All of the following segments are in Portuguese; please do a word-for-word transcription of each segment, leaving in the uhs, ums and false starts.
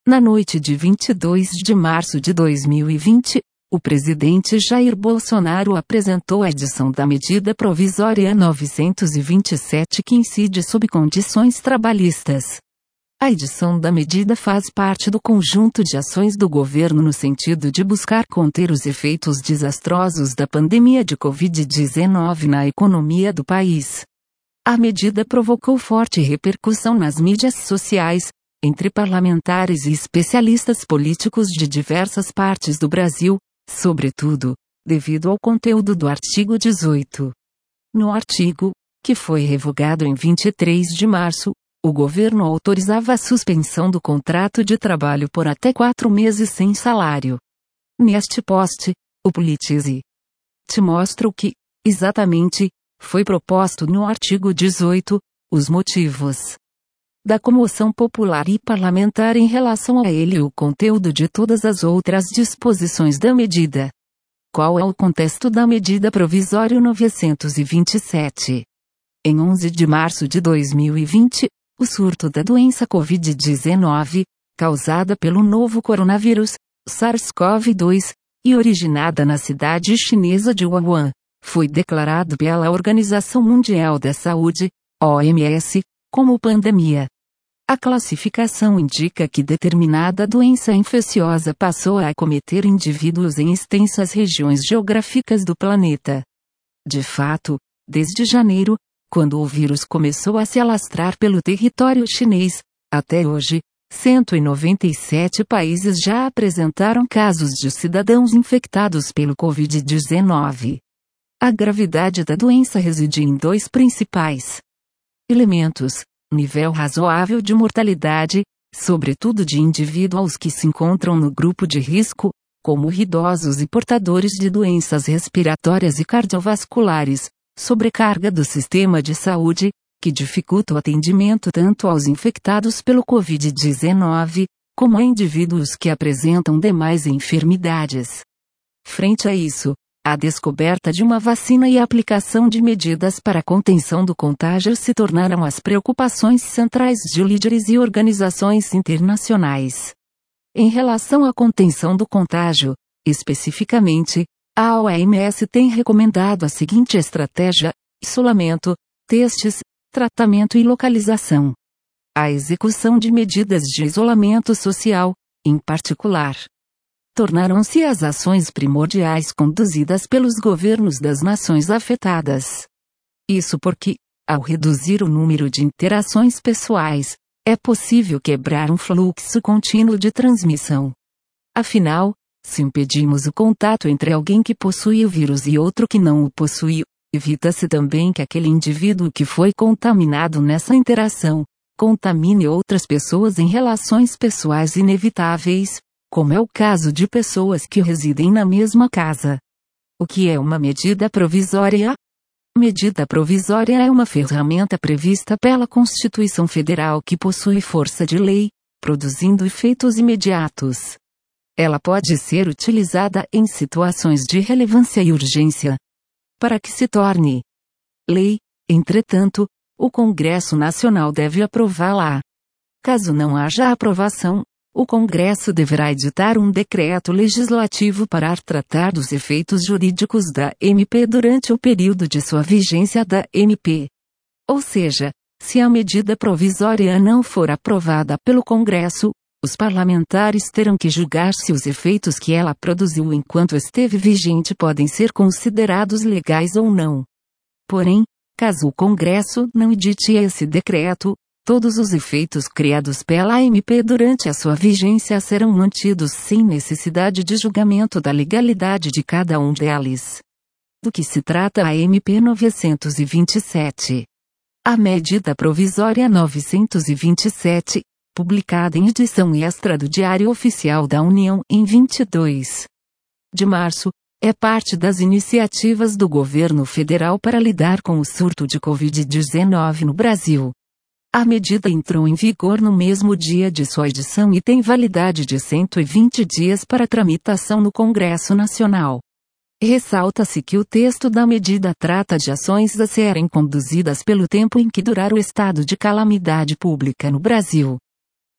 Na noite de vinte e dois de março de dois mil e vinte, o presidente Jair Bolsonaro apresentou a edição da Medida Provisória novecentos e vinte e sete que incide sob condições trabalhistas. A edição da medida faz parte do conjunto de ações do governo no sentido de buscar conter os efeitos desastrosos da pandemia de covid dezenove na economia do país. A medida provocou forte repercussão nas mídias sociais, entre parlamentares e especialistas políticos de diversas partes do Brasil, sobretudo, devido ao conteúdo do artigo dezoito. No artigo, que foi revogado em vinte e três de março, o governo autorizava a suspensão do contrato de trabalho por até quatro meses sem salário. Neste post, o Politize te mostra o que, exatamente, foi proposto no artigo dezoito, os motivos da comoção popular e parlamentar em relação a ele e o conteúdo de todas as outras disposições da medida. Qual é o contexto da Medida Provisória novecentos e vinte e sete? Em onze de março de dois mil e vinte, o surto da doença covid dezenove, causada pelo novo coronavírus, SARS-CoV dois, e originada na cidade chinesa de Wuhan, foi declarado pela Organização Mundial da Saúde, O M S, como pandemia. A classificação indica que determinada doença infecciosa passou a acometer indivíduos em extensas regiões geográficas do planeta. De fato, desde janeiro, quando o vírus começou a se alastrar pelo território chinês, até hoje, cento e noventa e sete países já apresentaram casos de cidadãos infectados pelo covid dezenove. A gravidade da doença reside em dois principais elementos: nível razoável de mortalidade, sobretudo de indivíduos que se encontram no grupo de risco, como idosos e portadores de doenças respiratórias e cardiovasculares, sobrecarga do sistema de saúde, que dificulta o atendimento tanto aos infectados pelo covid dezenove, como a indivíduos que apresentam demais enfermidades. Frente a isso, a descoberta de uma vacina e a aplicação de medidas para a contenção do contágio se tornaram as preocupações centrais de líderes e organizações internacionais. Em relação à contenção do contágio, especificamente, a O M S tem recomendado a seguinte estratégia: isolamento, testes, tratamento e localização. A execução de medidas de isolamento social, em particular, tornaram-se as ações primordiais conduzidas pelos governos das nações afetadas. Isso porque, ao reduzir o número de interações pessoais, é possível quebrar um fluxo contínuo de transmissão. Afinal, se impedimos o contato entre alguém que possui o vírus e outro que não o possui, evita-se também que aquele indivíduo que foi contaminado nessa interação, contamine outras pessoas em relações pessoais inevitáveis, como é o caso de pessoas que residem na mesma casa. O que é uma medida provisória? Medida provisória é uma ferramenta prevista pela Constituição Federal que possui força de lei, produzindo efeitos imediatos. Ela pode ser utilizada em situações de relevância e urgência. Para que se torne lei, entretanto, o Congresso Nacional deve aprová-la. Caso não haja aprovação, o Congresso deverá editar um decreto legislativo para tratar dos efeitos jurídicos da M P durante o período de sua vigência da M P. Ou seja, se a medida provisória não for aprovada pelo Congresso, os parlamentares terão que julgar se os efeitos que ela produziu enquanto esteve vigente podem ser considerados legais ou não. Porém, caso o Congresso não edite esse decreto, todos os efeitos criados pela M P durante a sua vigência serão mantidos sem necessidade de julgamento da legalidade de cada um deles. Do que se trata a M P novecentos e vinte e sete? A Medida Provisória novecentos e vinte e sete, publicada em edição extra do Diário Oficial da União em vinte e dois de março, é parte das iniciativas do governo federal para lidar com o surto de covid dezenove no Brasil. A medida entrou em vigor no mesmo dia de sua edição e tem validade de cento e vinte dias para tramitação no Congresso Nacional. Ressalta-se que o texto da medida trata de ações a serem conduzidas pelo tempo em que durar o estado de calamidade pública no Brasil.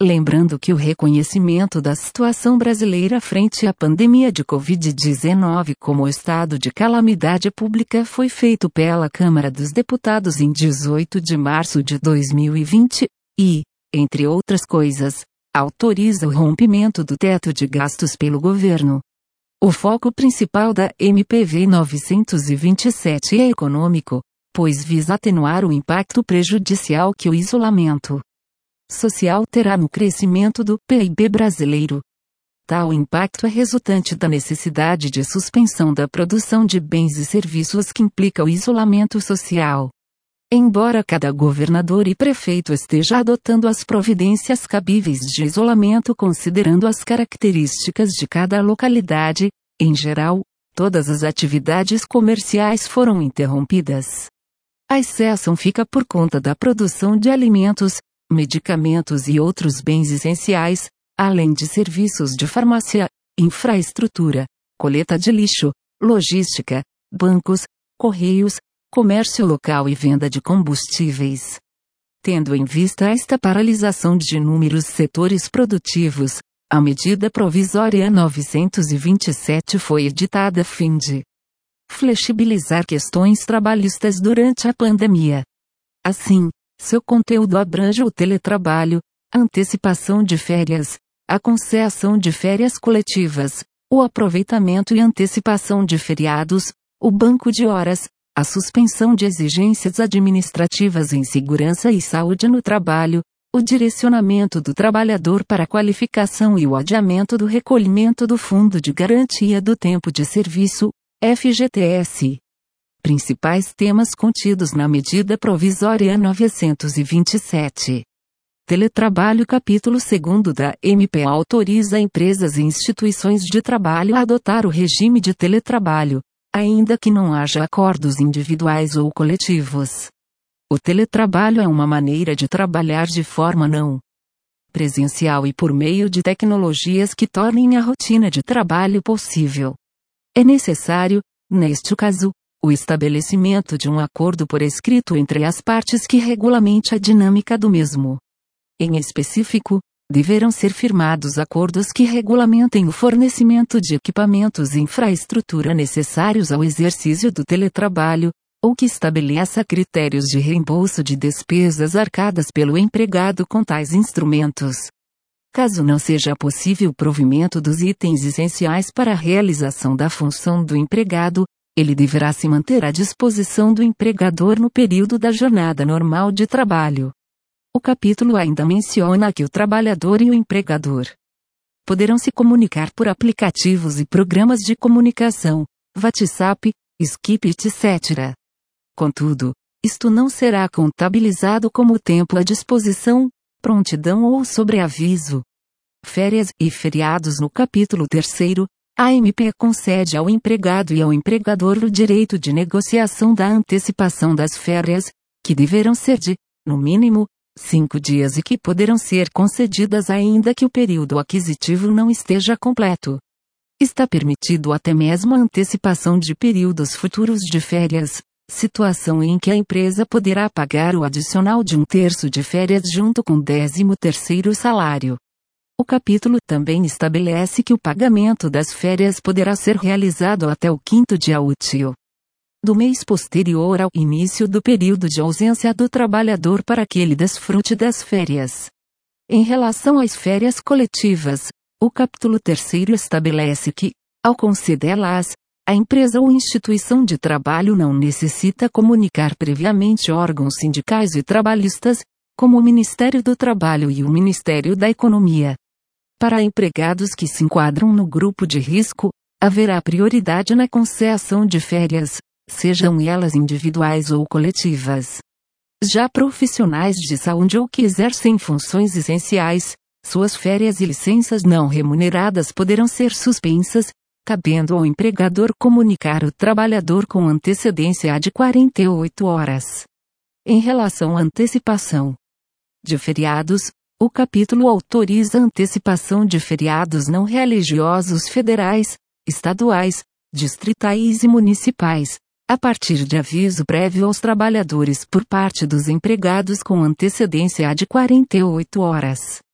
Lembrando que o reconhecimento da situação brasileira frente à pandemia de covid dezenove como estado de calamidade pública foi feito pela Câmara dos Deputados em dezoito de março de dois mil e vinte, e, entre outras coisas, autoriza o rompimento do teto de gastos pelo governo. O foco principal da M P V novecentos e vinte e sete é econômico, pois visa atenuar o impacto prejudicial que o isolamento social terá no crescimento do P I B brasileiro. Tal impacto é resultante da necessidade de suspensão da produção de bens e serviços que implica o isolamento social. Embora cada governador e prefeito esteja adotando as providências cabíveis de isolamento considerando as características de cada localidade, em geral, todas as atividades comerciais foram interrompidas. A exceção fica por conta da produção de alimentos, medicamentos e outros bens essenciais, além de serviços de farmácia, infraestrutura, coleta de lixo, logística, bancos, correios, comércio local e venda de combustíveis. Tendo em vista esta paralisação de inúmeros setores produtivos, a medida provisória novecentos e vinte e sete foi editada a fim de flexibilizar questões trabalhistas durante a pandemia. Assim, seu conteúdo abrange o teletrabalho, a antecipação de férias, a concessão de férias coletivas, o aproveitamento e antecipação de feriados, o banco de horas, a suspensão de exigências administrativas em segurança e saúde no trabalho, o direcionamento do trabalhador para a qualificação e o adiamento do recolhimento do Fundo de Garantia do Tempo de Serviço, F G T S. Principais temas contidos na medida provisória novecentos e vinte e sete. Teletrabalho. Capítulo segundo da M P autoriza empresas e instituições de trabalho a adotar o regime de teletrabalho, ainda que não haja acordos individuais ou coletivos. O teletrabalho é uma maneira de trabalhar de forma não presencial e por meio de tecnologias que tornem a rotina de trabalho possível. É necessário, neste caso, o estabelecimento de um acordo por escrito entre as partes que regulamente a dinâmica do mesmo. Em específico, deverão ser firmados acordos que regulamentem o fornecimento de equipamentos e infraestrutura necessários ao exercício do teletrabalho, ou que estabeleça critérios de reembolso de despesas arcadas pelo empregado com tais instrumentos. Caso não seja possível o provimento dos itens essenciais para a realização da função do empregado, ele deverá se manter à disposição do empregador no período da jornada normal de trabalho. O capítulo ainda menciona que o trabalhador e o empregador poderão se comunicar por aplicativos e programas de comunicação, WhatsApp, Skype, etcétera. Contudo, isto não será contabilizado como tempo à disposição, prontidão ou sobreaviso. Férias e feriados. No capítulo terceiro, a M P concede ao empregado e ao empregador o direito de negociação da antecipação das férias, que deverão ser de, no mínimo, cinco dias e que poderão ser concedidas ainda que o período aquisitivo não esteja completo. Está permitido até mesmo a antecipação de períodos futuros de férias, situação em que a empresa poderá pagar o adicional de um terço de férias junto com o décimo terceiro salário. O capítulo também estabelece que o pagamento das férias poderá ser realizado até o quinto dia útil do mês posterior ao início do período de ausência do trabalhador para que ele desfrute das férias. Em relação às férias coletivas, o capítulo terceiro estabelece que, ao concedê-las, a empresa ou instituição de trabalho não necessita comunicar previamente órgãos sindicais e trabalhistas, como o Ministério do Trabalho e o Ministério da Economia. Para empregados que se enquadram no grupo de risco, haverá prioridade na concessão de férias, sejam elas individuais ou coletivas. Já profissionais de saúde ou que exercem funções essenciais, suas férias e licenças não remuneradas poderão ser suspensas, cabendo ao empregador comunicar o trabalhador com antecedência de quarenta e oito horas. Em relação à antecipação de feriados, o capítulo autoriza a antecipação de feriados não religiosos federais, estaduais, distritais e municipais, a partir de aviso prévio aos trabalhadores por parte dos empregados com antecedência de quarenta e oito horas.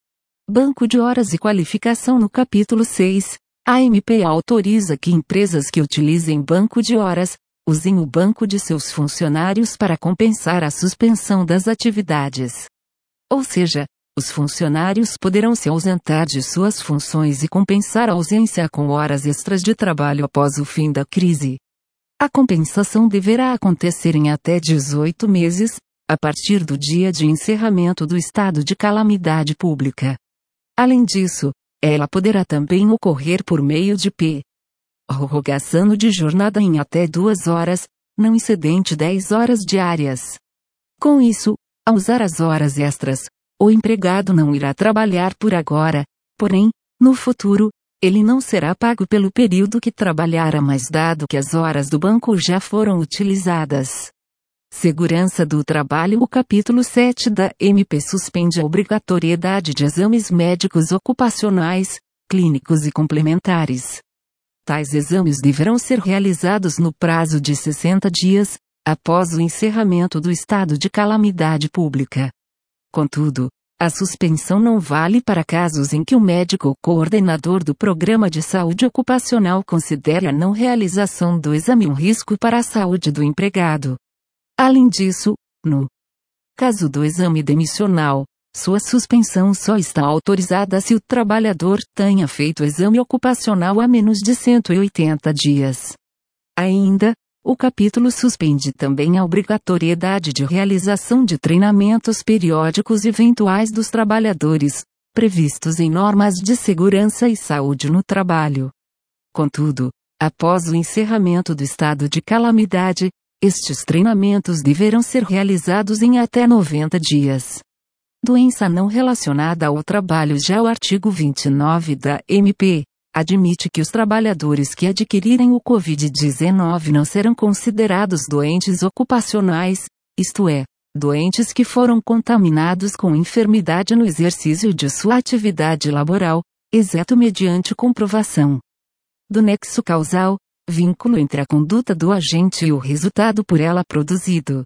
Banco de horas e qualificação. No capítulo seis, a M P autoriza que empresas que utilizem banco de horas, usem o banco de seus funcionários para compensar a suspensão das atividades. Ou seja, os funcionários poderão se ausentar de suas funções e compensar a ausência com horas extras de trabalho após o fim da crise. A compensação deverá acontecer em até dezoito meses, a partir do dia de encerramento do estado de calamidade pública. Além disso, ela poderá também ocorrer por meio de P. prorrogação de jornada em até duas horas, não excedente dez horas diárias. Com isso, ao usar as horas extras, o empregado não irá trabalhar por agora, porém, no futuro, ele não será pago pelo período que trabalhara, mas dado que as horas do banco já foram utilizadas. Segurança do trabalho. O capítulo sete da M P suspende a obrigatoriedade de exames médicos ocupacionais, clínicos e complementares. Tais exames deverão ser realizados no prazo de sessenta dias, após o encerramento do estado de calamidade pública. Contudo, a suspensão não vale para casos em que o médico ou coordenador do programa de saúde ocupacional considere a não realização do exame um risco para a saúde do empregado. Além disso, no caso do exame demissional, sua suspensão só está autorizada se o trabalhador tenha feito o exame ocupacional há menos de cento e oitenta dias. Ainda, o capítulo suspende também a obrigatoriedade de realização de treinamentos periódicos eventuais dos trabalhadores, previstos em normas de segurança e saúde no trabalho. Contudo, após o encerramento do estado de calamidade, estes treinamentos deverão ser realizados em até noventa dias. Doença não relacionada ao trabalho. Já o artigo vinte e nove da M P admite que os trabalhadores que adquirirem o covid dezenove não serão considerados doentes ocupacionais, isto é, doentes que foram contaminados com enfermidade no exercício de sua atividade laboral, exceto mediante comprovação do nexo causal, vínculo entre a conduta do agente e o resultado por ela produzido.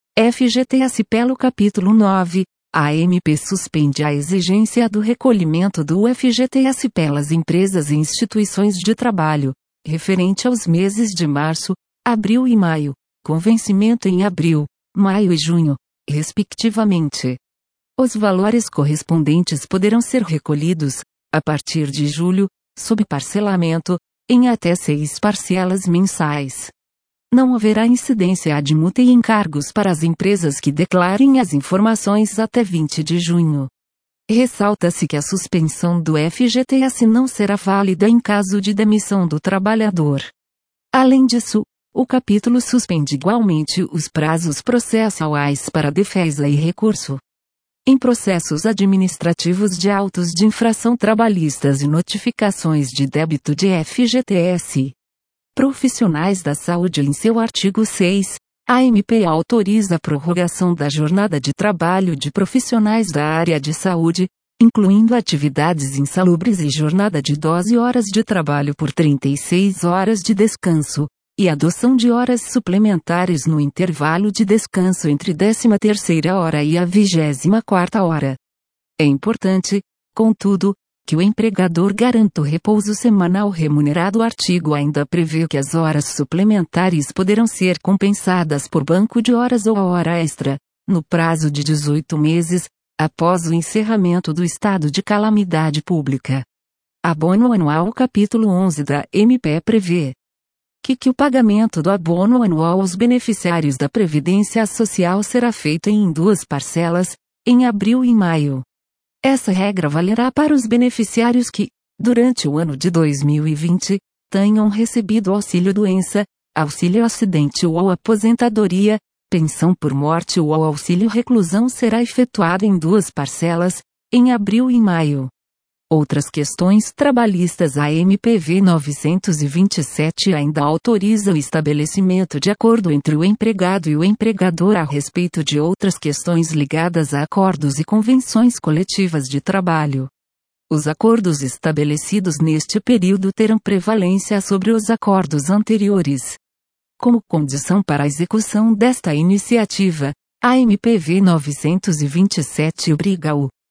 F G T S pelo capítulo nove, a M P suspende a exigência do recolhimento do F G T S pelas empresas e instituições de trabalho, referente aos meses de março, abril e maio, com vencimento em abril, maio e junho, respectivamente. Os valores correspondentes poderão ser recolhidos, a partir de julho, sob parcelamento, em até seis parcelas mensais. Não haverá incidência de multa e encargos para as empresas que declarem as informações até vinte de junho. Ressalta-se que a suspensão do F G T S não será válida em caso de demissão do trabalhador. Além disso, o capítulo suspende igualmente os prazos processuais para defesa e recurso em processos administrativos de autos de infração trabalhistas e notificações de débito de F G T S. Profissionais da saúde. Em seu artigo seis, a M P autoriza a prorrogação da jornada de trabalho de profissionais da área de saúde, incluindo atividades insalubres e jornada de doze horas de trabalho por trinta e seis horas de descanso, e adoção de horas suplementares no intervalo de descanso entre décima terceira hora e a vigésima quarta hora. É importante, contudo, que o empregador garanta o repouso semanal remunerado. O artigo ainda prevê que as horas suplementares poderão ser compensadas por banco de horas ou hora extra, no prazo de dezoito meses, após o encerramento do estado de calamidade pública. Abono anual. O capítulo onze da M P prevê que, que o pagamento do abono anual aos beneficiários da Previdência Social será feito em duas parcelas, em abril e maio. Essa regra valerá para os beneficiários que, durante o ano de dois mil e vinte, tenham recebido auxílio-doença, auxílio-acidente ou aposentadoria, pensão por morte ou auxílio-reclusão. Será efetuado em duas parcelas, em abril e maio. Outras questões trabalhistas. A M P V novecentos e vinte e sete ainda autoriza o estabelecimento de acordo entre o empregado e o empregador a respeito de outras questões ligadas a acordos e convenções coletivas de trabalho. Os acordos estabelecidos neste período terão prevalência sobre os acordos anteriores. Como condição para a execução desta iniciativa, a M P V novecentos e vinte e sete obriga o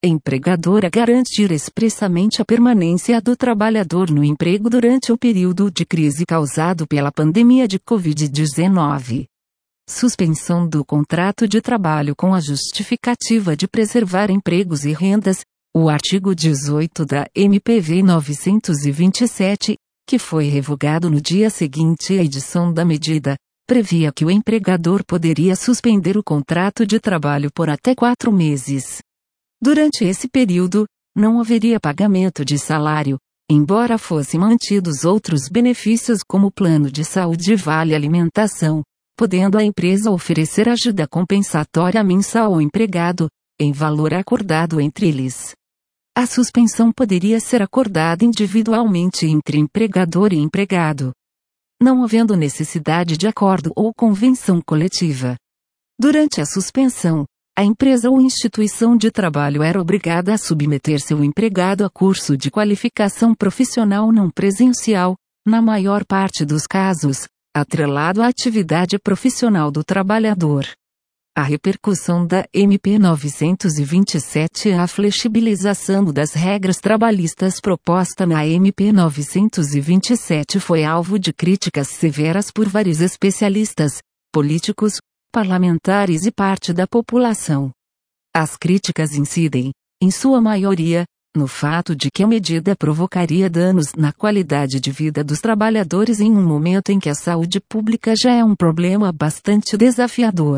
empregador a garantir expressamente a permanência do trabalhador no emprego durante o período de crise causado pela pandemia de covid dezenove. Suspensão do contrato de trabalho com a justificativa de preservar empregos e rendas. O artigo dezoito da M P V novecentos e vinte e sete, que foi revogado no dia seguinte à edição da medida, previa que o empregador poderia suspender o contrato de trabalho por até quatro meses. Durante esse período, não haveria pagamento de salário, embora fossem mantidos outros benefícios como plano de saúde e vale alimentação, podendo a empresa oferecer ajuda compensatória mensal ao empregado, em valor acordado entre eles. A suspensão poderia ser acordada individualmente entre empregador e empregado, não havendo necessidade de acordo ou convenção coletiva. Durante a suspensão, a empresa ou instituição de trabalho era obrigada a submeter seu empregado a curso de qualificação profissional não presencial, na maior parte dos casos, atrelado à atividade profissional do trabalhador. A repercussão da M P novecentos e vinte e sete e a flexibilização das regras trabalhistas proposta na M P novecentos e vinte e sete foi alvo de críticas severas por vários especialistas, políticos, parlamentares e parte da população. As críticas incidem, em sua maioria, no fato de que a medida provocaria danos na qualidade de vida dos trabalhadores em um momento em que a saúde pública já é um problema bastante desafiador.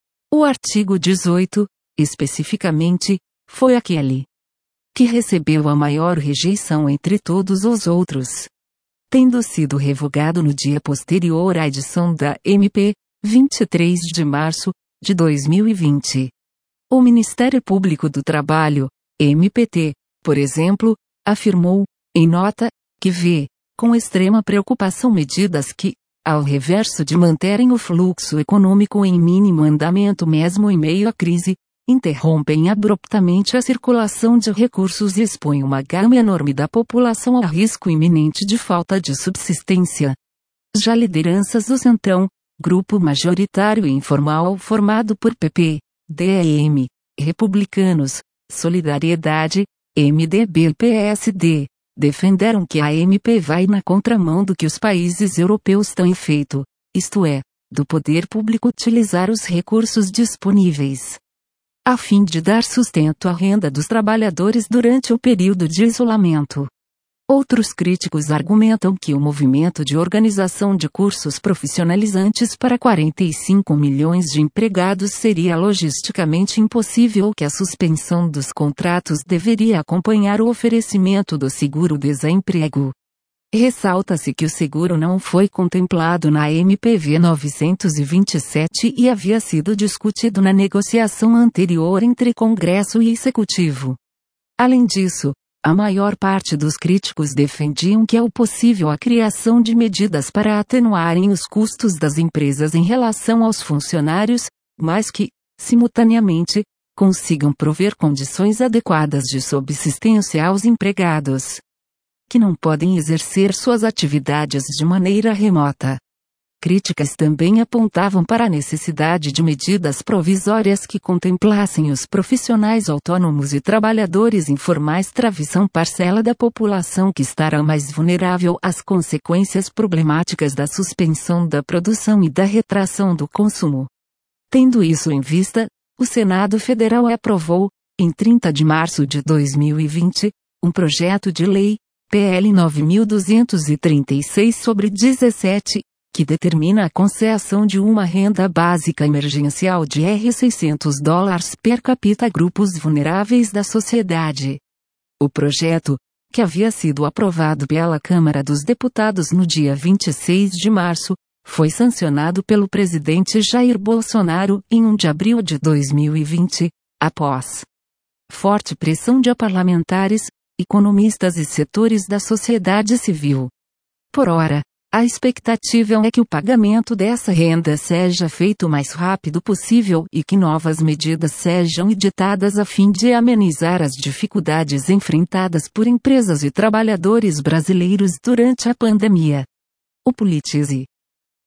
O artigo dezoito, especificamente, foi aquele que recebeu a maior rejeição entre todos os outros, tendo sido revogado no dia posterior à edição da M P, vinte e três de março, de dois mil e vinte. O Ministério Público do Trabalho, M P T, por exemplo, afirmou, em nota, que vê, com extrema preocupação medidas que, ao reverso de manterem o fluxo econômico em mínimo andamento mesmo em meio à crise, interrompem abruptamente a circulação de recursos e expõem uma gama enorme da população a risco iminente de falta de subsistência. Já lideranças do Centrão, grupo majoritário e informal formado por P P, D E M, Republicanos, Solidariedade, M D B e P S D, defenderam que a M P vai na contramão do que os países europeus têm feito, isto é, do poder público utilizar os recursos disponíveis, a fim de dar sustento à renda dos trabalhadores durante o período de isolamento. Outros críticos argumentam que o movimento de organização de cursos profissionalizantes para quarenta e cinco milhões de empregados seria logisticamente impossível, que a suspensão dos contratos deveria acompanhar o oferecimento do seguro-desemprego. Ressalta-se que o seguro não foi contemplado na M P V novecentos e vinte e sete e havia sido discutido na negociação anterior entre Congresso e Executivo. Além disso, a maior parte dos críticos defendiam que é possível a criação de medidas para atenuarem os custos das empresas em relação aos funcionários, mas que, simultaneamente, consigam prover condições adequadas de subsistência aos empregados, que não podem exercer suas atividades de maneira remota. Críticas também apontavam para a necessidade de medidas provisórias que contemplassem os profissionais autônomos e trabalhadores informais, travessão parcela da população que estará mais vulnerável às consequências problemáticas da suspensão da produção e da retração do consumo. Tendo isso em vista, o Senado Federal aprovou, em trinta de março de dois mil e vinte, um projeto de lei, P L nove mil duzentos e trinta e seis sobre dezessete, que determina a concessão de uma renda básica emergencial de R$ seiscentos dólares per capita a grupos vulneráveis da sociedade. O projeto, que havia sido aprovado pela Câmara dos Deputados no dia vinte e seis de março, foi sancionado pelo presidente Jair Bolsonaro em um de abril de dois mil e vinte, após forte pressão de parlamentares, economistas e setores da sociedade civil. Por ora, a expectativa é que o pagamento dessa renda seja feito o mais rápido possível e que novas medidas sejam editadas a fim de amenizar as dificuldades enfrentadas por empresas e trabalhadores brasileiros durante a pandemia. O Politize.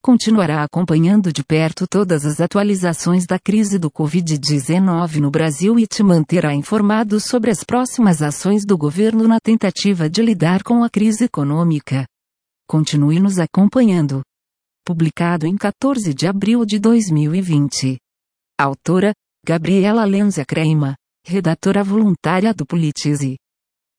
continuará acompanhando de perto todas as atualizações da crise do covid dezenove no Brasil e te manterá informado sobre as próximas ações do governo na tentativa de lidar com a crise econômica. Continue nos acompanhando. Publicado em quatorze de abril de dois mil e vinte. Autora, Gabriela Lenza Creima, redatora voluntária do Politize.